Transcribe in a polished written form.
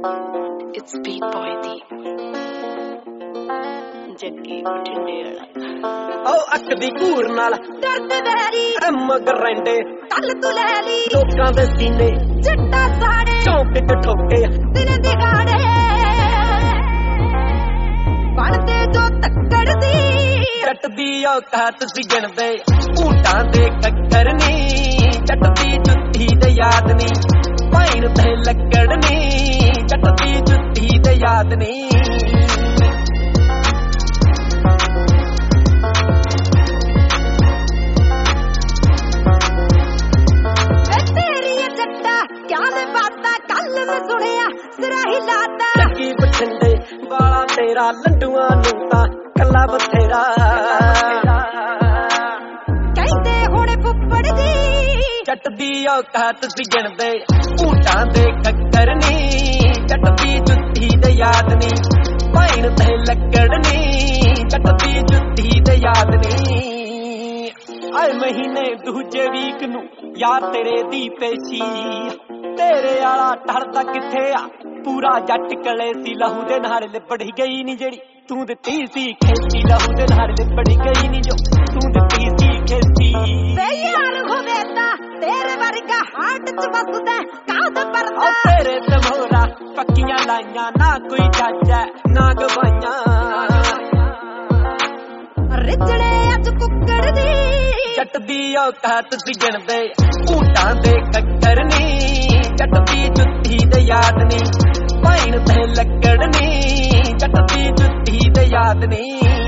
It's Beat Boy ਦੀ ਜੱਗੀ ਬਠਿੰਡੇ ਵਾਲਾ। ਉਹ ਅੱਖ ਦੀ ਘੂਰ ਨਾਲ ਡਰਦੇ ਬੈਰੀ ਮਗਰ ਰਹਿੰਦੇ ਕੱਲ ਤੂੰ ਲੈ ਲਈ ਲੋਕਾਂ ਦੇ ਸੀਨੇ ਜੱਟਾ ਸਾੜੇ ਚੌਂਕ ਚ ਠੋਕੇ ਦਿਨ ਦਿਹਾੜੇ ਬਣਦੇ ਜੋ ਤੱਕੜ ਦੀ ਜੱਟ ਦੀ ਔਕਾਤ ਸੀ ਗਿਣਦੇ ਊਂਟਾਂ ਦੇ ਕੱਕਰ ਨੀ ਜੱਟ ਦੀ ਜੁੱਤੀ ਦੇ ਯਾਦ ਨੀ ਪਾਈਨ ਤੇ ਲੱਕੜ ਨੀ ਜੱਟ ਦੀ ਜੁੱਤੀ ਦੇ ਯਾਦ ਨੀ ਜੱਗੀ ਬਠਿੰਡੇ ਵਾਲਾ ਤੇਰਾ ਲੰਡੂਆਂ ਨੂੰ ਤਾਂ ਕੱਲਾ ਬਥੇਰਾ ਕਹਿੰਦੇ ਹੁਣ ਫੁੱਫੜ ਦੀ ਜੱਟ ਦੀ ਔਕਾਤ ਸੀ ਗਿਣਦੇ ਊਂਟਾਂ ਦੇ ਕੱਕਰ ਨੀ ਜੱਟ ਦੀ ਜੁੱਤੀ ਦੇ ਯਾਦ ਨੀ ਪਾਈਨ ਤੇ ਲੱਕੜ ਨੀ ਜੱਟ ਦੀ ਜੁੱਤੀ ਦੇ ਯਾਦ ਨੀ ਆਏ ਮਹੀਨੇ ਦੂਜੇ ਵੀਕ ਨੂੰ ਯਾਰ ਤੇਰੇ ਦੀ ਪੇਸ਼ੀ ਤੇਰੇ ਆਲਾ ਟੜਦਾ ਕਿੱਥੇ ਆ ਪੂਰਾ ਜੱਟ ਕਲੇ ਸੀ ਲਹੂ ਦੇ ਨਾਲ ਲਿਪੜੀ ਗਈ ਨੀ ਜਿਹੜੀ ਤੂੰ ਦਿੱਤੀ ਸੀ ਖੇਤੀ ਲਹੂ ਦੇ ਨਾਲ ਲਿਪੜੀ ਗਈ ਨੀ ਜੋ ਤੂੰ ਦਿੱਤੀ ਸੀ ਖੇਤੀ ਬੇਯਾਰ ਹੋਵੇ ਤਾਂ ਤੇਰੇ ਵਰਗਾ ਹਾਰਟ ਚ ਵਸਦਾ ਕਾਦ ਪਰਦਾ ਤੇਰੇ ਤੇ ਮੋਹਰਾ ਪੱਕੀਆਂ ਲਾਈਆਂ ਨਾ ਕੋਈ ਚਾਚਾ ਨਾ ਗਵਾਈਆਂ ਰਿਜੜੇ ਅੱਜ ਕੁੱਕੜ ਦੀ ਜੱਟ ਦੀ ਔਕਾਤ ਸੀ ਗਿਣਦੇ ਊਂਟਾਂ ਦੇ ਕੱਕਰ ਨੀ ਜੱਟ ਦੀ ਜੁੱਤੀ ਦੇ ਯਾਦ ਨੀ ਪਾਈਨ ਤੇ ਲੱਕੜ ਨੀ ਜੱਟ ਦੀ ਜੁੱਤੀ ਦੇ ਯਾਦ ਨੀ